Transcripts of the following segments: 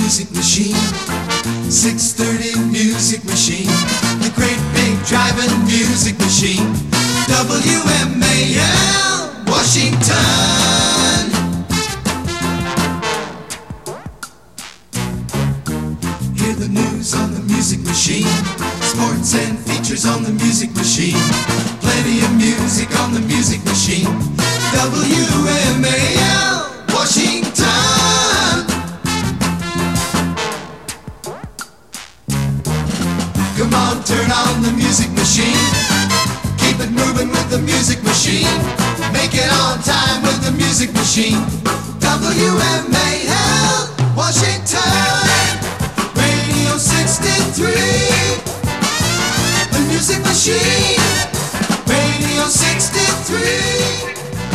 music machine. 630 music machine. The great big driving music machine. WMAL, Washington. Hear the news on the music machine. Sports and features on the music machine. Plenty of music on the music machine. WMAL, Washington. Come on, turn on the music machine. Keep it moving with the music machine. Make it on time with the music machine. WMAL, Washington. Radio 63. The music machine. Radio 63.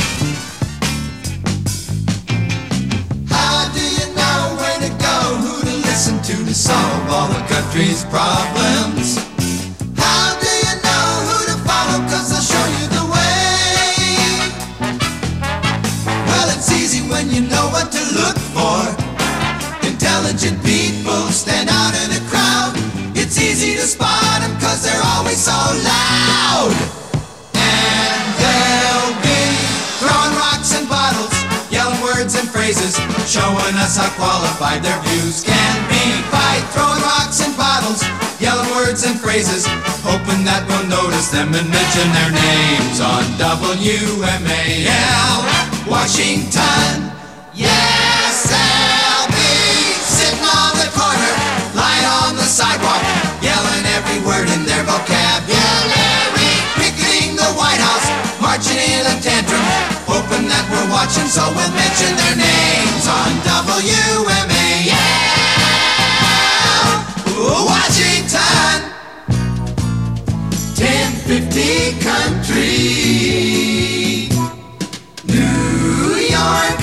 How do you know where to go? Who to listen to solve all the country's problems? How do you know who to follow? 'Cause they'll show you the way. Well, it's easy when you know what to look for. Intelligent people stand out in a crowd. It's easy to spot them 'cause they're always so loud. And they'll be throwing rocks and bottles, yelling words and phrases, showing us how qualified their views can be. By throwing rocks and bottles, yelling words and phrases, hoping that we'll notice them and mention their names on WMAL, Washington. Yes, they'll be sitting on the corner, lying on the sidewalk, yelling every word in their vocabulary, picketing the White House, marching in a tantrum, hoping that we're watching so we'll mention their names on WMAL, Washington. 1050 Country, New York.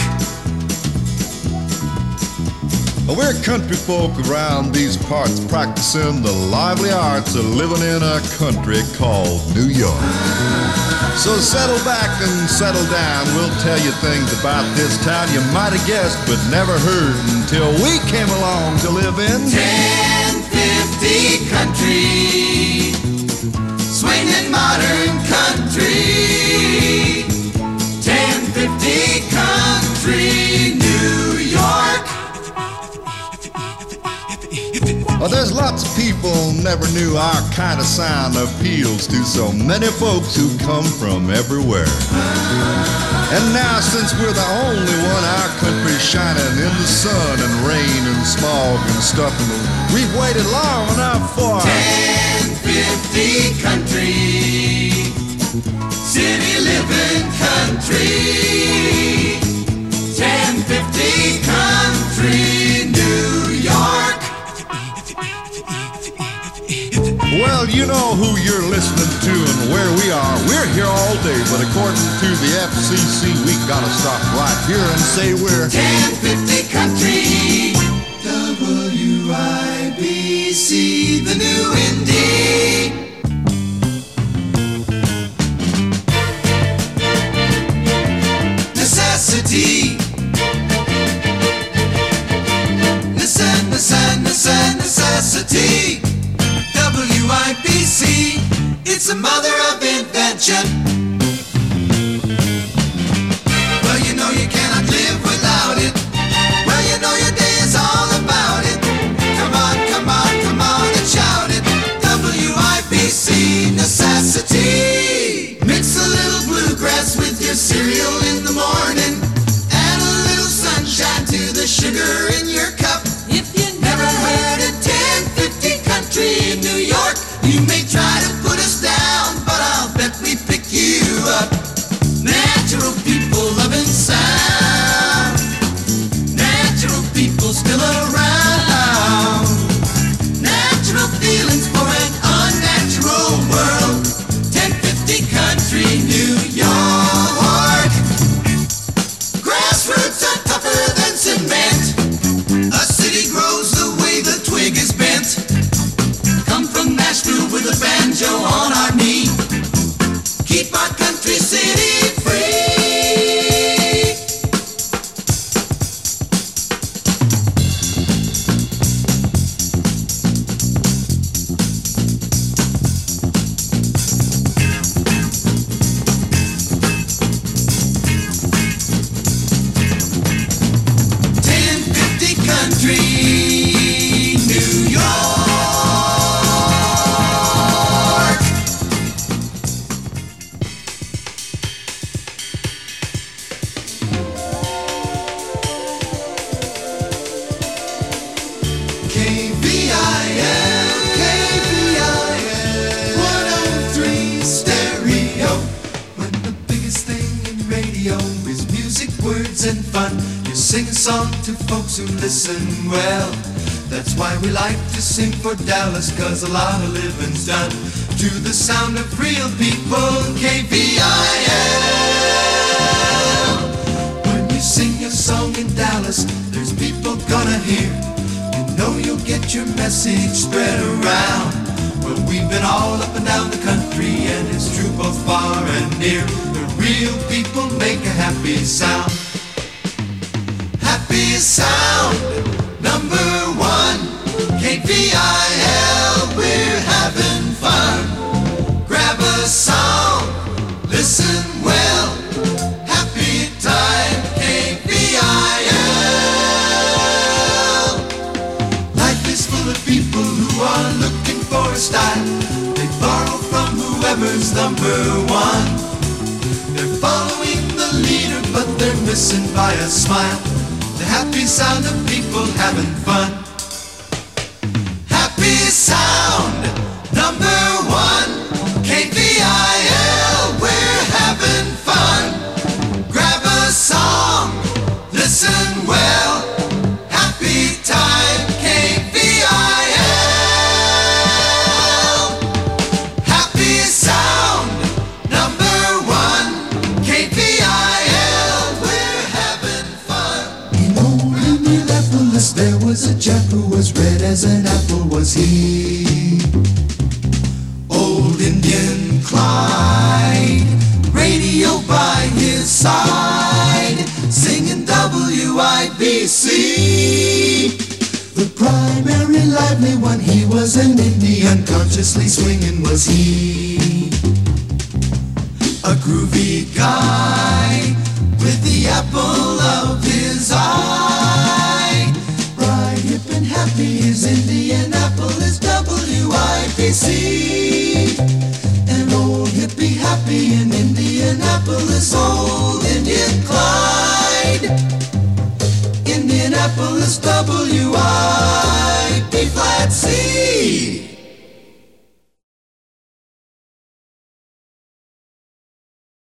We're country folk around these parts practicing the lively arts of living in a country called New York. So settle back and settle down. We'll tell you things about this town you might have guessed but never heard until we came along to live in 1050 Country, swinging modern country. 1050 Country, New York. Well, there's lots of people never knew our kind of sound appeals to so many folks who come from everywhere. And now, since we're the only one, our country's shining in the sun and rain and smog and stuff, and we've waited long enough for 1050 Country, city living country. 1050 Country, New York. Well, you know who you're listening to and where we are. We're here all day, but according to the FCC, we gotta stop right here and say we're 1050 Country, WIBC, the new indie. Necessity. Necessity. WIBC, it's the mother of invention. Well, you know you cannot live without it. Well, you know your day is all about it. Come on, come on, come on and shout it. WIBC, necessity. Mix a little bluegrass with your cereal in the morning. Add a little sunshine to the sugar in your cup. If you never heard of 1050 Country in New York, you may try to put us down, but I'll bet we pick you up. Natural people loving sound. Natural people still around. Natural feelings for an unnatural world. 1050 Country, New York. Grassroots are tougher than cement. A city grows the way the twig is bent. Come from Nashville with a banjo on our knee. Keep our country city free. radio is music, words, and fun. You sing a song to folks who listen well. That's why we like to sing for Dallas, 'cause a lot of living's done to the sound of real people, KVIL. When you sing your song in Dallas, there's people gonna hear. You know you'll get your message spread around. Well, we've been all up and down the country, and it's true both far and near. The real people make a happy sound. Happy sound, number one, KVIL, we're having fun. Grab a song, listen well, happy time, KVIL. Life is full of people who are looking for a style. They borrow from whoever's number one. They're following the leader, but they're missing by a smile. The happy sound of people having fun. Happy sound, number one, KVIL, we're having fun. Grab a song, listen well, happy time, KVIL. Happy sound, number one, KVIL, we're having fun. In old Indianapolis there was a chap who was red as an apple, was he? Old Indian Clyde, radio by his side, singing WIBC. The primary lively one, he was an Indian, consciously swinging was he. A groovy guy with the apple of his eye. Bright, hip, and happy is Indianapolis WIBC. And old hippie happy in Indianapolis, old Indian Clyde. Indianapolis